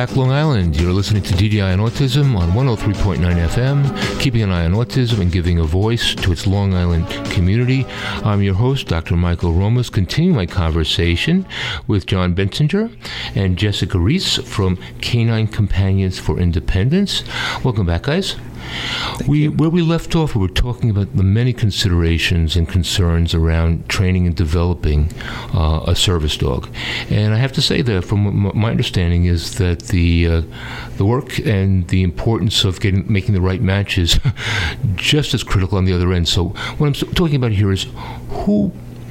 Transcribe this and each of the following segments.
back, Long Island. You're listening to DDI on Autism on 103.9 FM, keeping an eye on autism and giving a voice to its Long Island community. I'm your host, Dr. Michael Romas, continuing my conversation with John Bensinger and Jessica Reese from Canine Companions for Independence. Welcome back, guys. Where we left off, we were talking about the many considerations and concerns around training and developing a service dog. And I have to say that from my understanding is that the work and the importance of making the right match is just as critical on the other end. So what I'm talking about here is who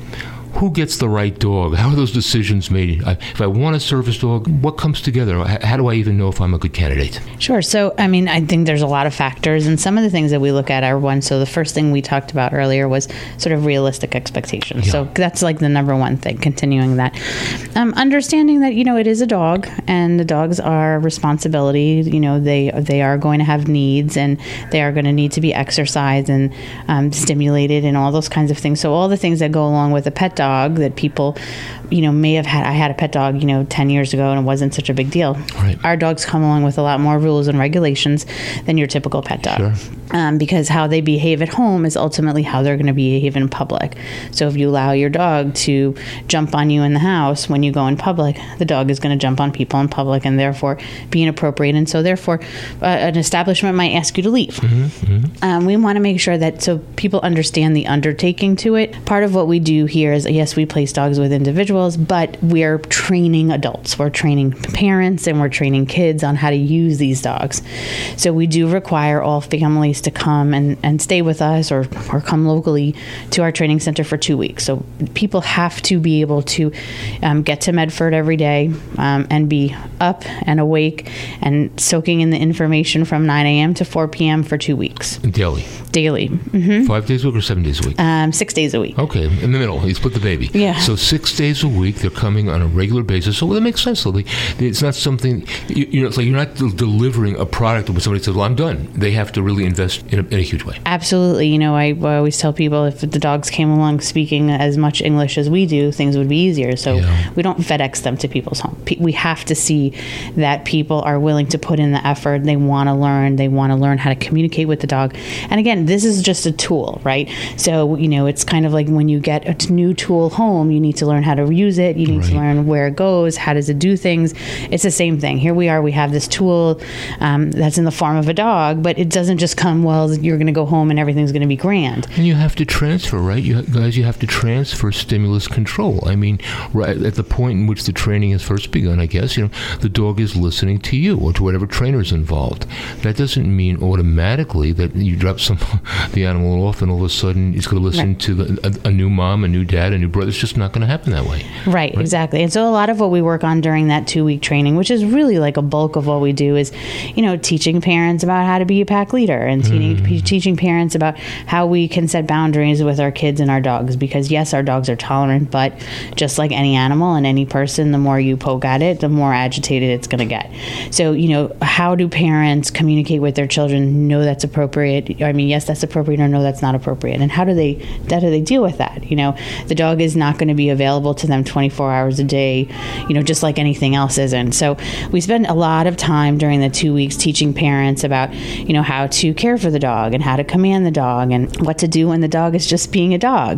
gets the right dog? How are those decisions made? If I want a service dog, what comes together? How do I even know if I'm a good candidate? Sure. So, I think there's a lot of factors, and some of the things that we look at are one. So the first thing we talked about earlier was sort of realistic expectations. Yeah. So that's like the number one thing, continuing that. Understanding that, it is a dog, and the dogs are responsibility. They are going to have needs, and they are going to need to be exercised and stimulated and all those kinds of things. So all the things that go along with a pet dog that people, may have had. I had a pet dog, 10 years ago, and it wasn't such a big deal. Right. Our dogs come along with a lot more rules and regulations than your typical pet dog. Sure. Because how they behave at home is ultimately how they're going to behave in public. So if you allow your dog to jump on you in the house when you go in public, the dog is going to jump on people in public and therefore be inappropriate. And so therefore, an establishment might ask you to leave. Mm-hmm. We want to make sure that so people understand the undertaking to it. Part of what we do here is, yes, we place dogs with individuals, but we're training adults. We're training parents and we're training kids on how to use these dogs. So we do require all families to come and stay with us or come locally to our training center for 2 weeks. So people have to be able to get to Medford every day and be up and awake and soaking in the information from 9 a.m. to 4 p.m. for 2 weeks. Daily. Mm-hmm. 5 days a week or 7 days a week? 6 days a week. Okay, in the middle. You split the baby. Yeah. So 6 days a week, they're coming on a regular basis. So that makes sense. So it's not something, it's like you're not delivering a product where somebody says, well, I'm done. They have to really invest in a huge way. Absolutely. I always tell people if the dogs came along speaking as much English as we do, things would be easier. So we don't FedEx them to people's home. We have to see that people are willing to put in the effort. They want to learn. They want to learn how to communicate with the dog. And again, this is just a tool, right? So, it's kind of like when you get a new tool home, you need to learn how to use it. You need to learn where it goes. How does it do things? It's the same thing. Here we are. We have this tool that's in the form of a dog, but it doesn't just come, well, you're going to go home and everything's going to be grand. And you have to transfer, right? You have to transfer stimulus control. Right at the point in which the training has first begun, I guess, the dog is listening to you or to whatever trainer's involved. That doesn't mean automatically that you drop the animal off and all of a sudden it's going to listen to a new mom, a new dad, a new brother. It's just not going to happen that way. Right, exactly. And so a lot of what we work on during that 2-week training, which is really like a bulk of what we do, is, teaching parents about how to be a pack leader and teaching parents about how we can set boundaries with our kids and our dogs. Because yes, our dogs are tolerant, but just like any animal and any person, the more you poke at it, the more agitated it's going to get. So, how do parents communicate with their children? No, that's appropriate. Yes, that's appropriate, or no, that's not appropriate. And how do they deal with that? The dog is not going to be available to them 24 hours a day, just like anything else isn't. So we spend a lot of time during the 2 weeks teaching parents about, how to care for the dog and how to command the dog and what to do when the dog is just being a dog.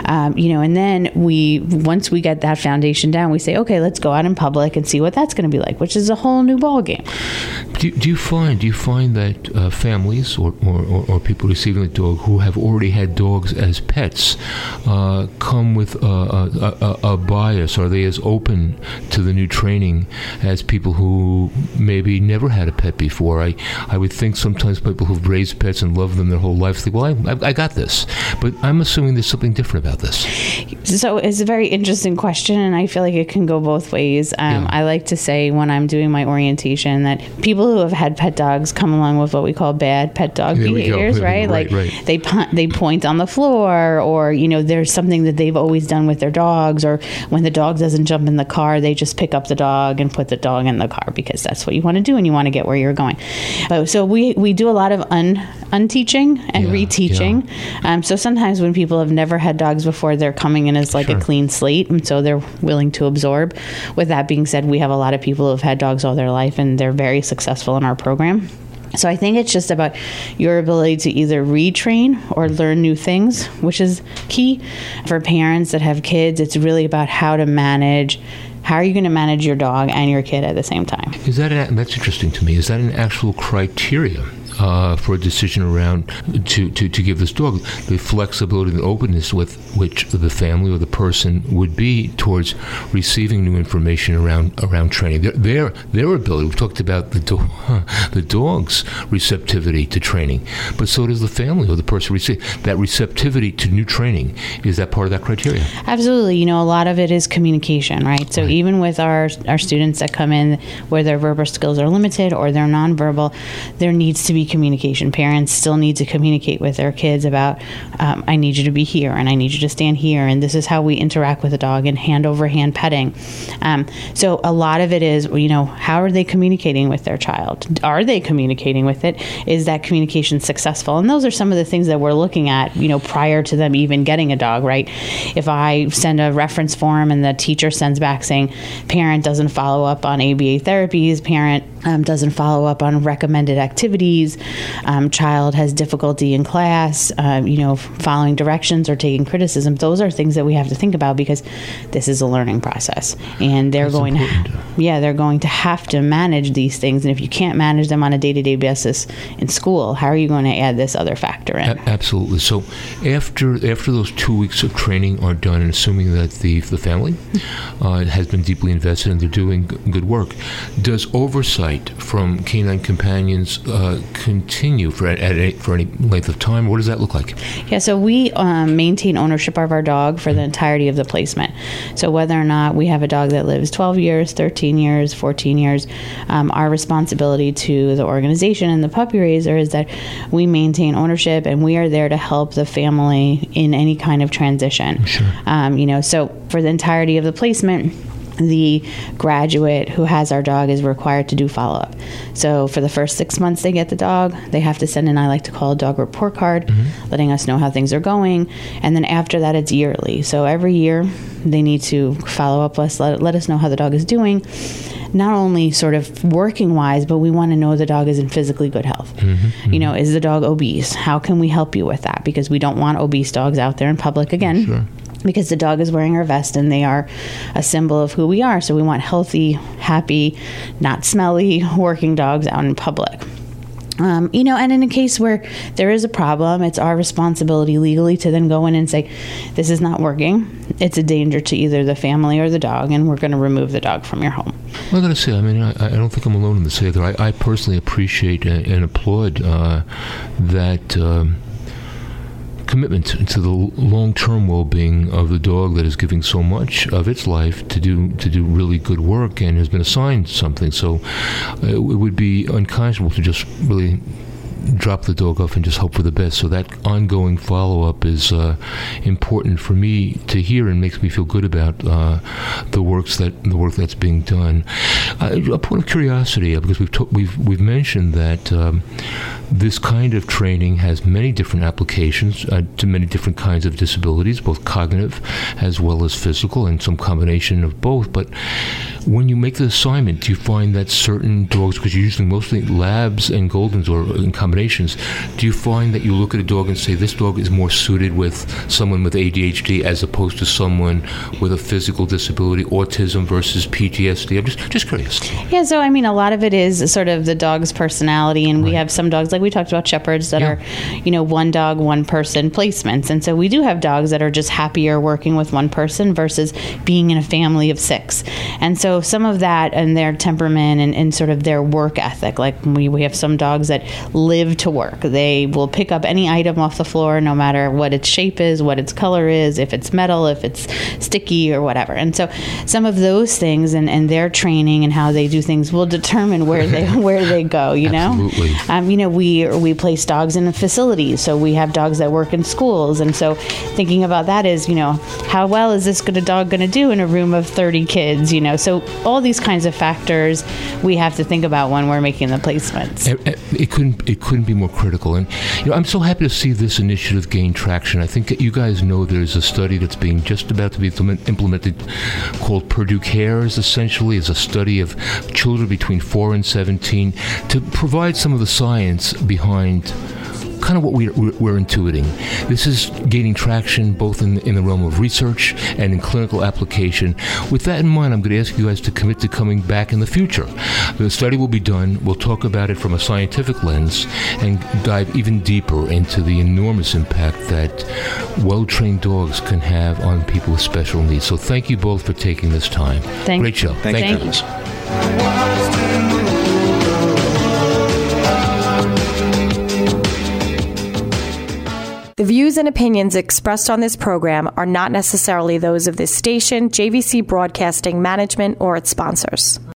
And then once we get that foundation down, we say, okay, let's go out in public and see what that's going to be like, which is a whole new ballgame. Do you find that families or people receiving the dog who have already had dogs as pets come with a bias? Are they as open to the new training as people who maybe never had a pet before? I would think sometimes people who've raised pets and loved them their whole life think, well, I got this. But I'm assuming there's something different about this. So it's a very interesting question, and I feel like it can go both ways. I like to say when I'm doing my orientation that people who have had pet dogs come along with what we call bad pet dog behaviors, right? They point on the floor, or there's something that they've always done with their dogs, or when the dog doesn't jump in the car, they just pick up the dog and put the dog in the car because that's what you want to do and you want to get where you're going. So we do a lot of unteaching and reteaching. Yeah. So sometimes when people have never had dogs before, they're coming in as like a clean slate, and so they're willing to absorb. With that being said, we have a lot of people who have had dogs all their life, and they're very successful in our program. So I think it's just about your ability to either retrain or learn new things, which is key. For parents that have kids, it's really about how are you going to manage your dog and your kid at the same time? That's interesting to me. Is that an actual criteria for a decision around to give this dog the flexibility and openness with which the family or the person would be towards receiving new information around training? Their ability. We've talked about the dog's receptivity to training, but so does the family or the person receiving that receptivity to new training. Is that part of that criteria? Absolutely. A lot of it is communication, right? So even with our students that come in where their verbal skills are limited or they're nonverbal, there needs to be communication. Parents still need to communicate with their kids about, I need you to be here and I need you to stand here, and this is how we interact with a dog, and hand over hand petting. So a lot of it is, how are they communicating with their child? Are they communicating with it? Is that communication successful? And those are some of the things that we're looking at, prior to them even getting a dog, right? If I send a reference form and the teacher sends back saying parent doesn't follow up on ABA therapies, parent doesn't follow up on recommended activities, child has difficulty in class, following directions or taking criticism. Those are things that we have to think about because this is a learning process, and they're going to have to manage these things. And if you can't manage them on a day-to-day basis in school, how are you going to add this other factor in? Absolutely. So after those 2 weeks of training are done, and assuming that the family has been deeply invested and they're doing good work, does oversight from canine companions continue for any length of time? What does that look like? Yeah, so we maintain ownership of our dog for the entirety of the placement. So whether or not we have a dog that lives 12 years, 13 years, 14 years, our responsibility to the organization and the puppy raiser is that we maintain ownership, and we are there to help the family in any kind of transition. Sure. So for the entirety of the placement, the graduate who has our dog is required to do follow-up. So for the first 6 months they get the dog, they have to send in, I like to call a dog report card, letting us know how things are going. And then after that, it's yearly. So every year they need to follow up us, let us know how the dog is doing. Not only sort of working wise, but we want to know the dog is in physically good health. Is the dog obese? How can we help you with that? Because we don't want obese dogs out there in public again. Sure. Because the dog is wearing our vest and they are a symbol of who we are. So we want healthy, happy, not smelly working dogs out in public. And in a case where there is a problem, it's our responsibility legally to then go in and say, this is not working. It's a danger to either the family or the dog, and we're going to remove the dog from your home. Well, I got to say, I don't think I'm alone in this either. I personally appreciate and applaud that commitment to the long-term well-being of the dog that is giving so much of its life to do really good work and has been assigned something. So it would be unconscionable to just really drop the dog off and just hope for the best. So that ongoing follow-up is important for me to hear and makes me feel good about the work that's being done. A point of curiosity, because we've mentioned that this kind of training has many different applications to many different kinds of disabilities, both cognitive as well as physical, and some combination of both. But when you make the assignment, do you find that certain dogs, because you're using mostly labs and Goldens or in combinations, do you find that you look at a dog and say, this dog is more suited with someone with ADHD as opposed to someone with a physical disability, autism versus PTSD? I'm just curious. Yeah, so a lot of it is sort of the dog's personality, and we have some dogs, like we talked about shepherds, that are, one dog, one person placements. And so we do have dogs that are just happier working with one person versus being in a family of 6. And so some of that and their temperament and sort of their work ethic, like we have some dogs that live live to work. They will pick up any item off the floor, no matter what its shape is, what its color is, if it's metal, if it's sticky or whatever. And so some of those things and their training and how they do things will determine where they go, you know? Absolutely. We place dogs in facilities. So we have dogs that work in schools. And so thinking about that is, how well is this dog going to do in a room of 30 kids, So all these kinds of factors we have to think about when we're making the placements. It couldn't be more critical. And I'm so happy to see this initiative gain traction. I think that you guys know there's a study that's being just about to be implemented called Purdue Cares, essentially. It's a study of children between 4 and 17 to provide some of the science behind kind of what we're intuiting. This is gaining traction both in the realm of research and in clinical application. With that in mind, I'm going to ask you guys to commit to coming back in the future. The study will be done. We'll talk about it from a scientific lens and dive even deeper into the enormous impact that well-trained dogs can have on people with special needs. So thank you both for taking this time. Great show. Thank you. The views and opinions expressed on this program are not necessarily those of this station, JVC Broadcasting Management, or its sponsors.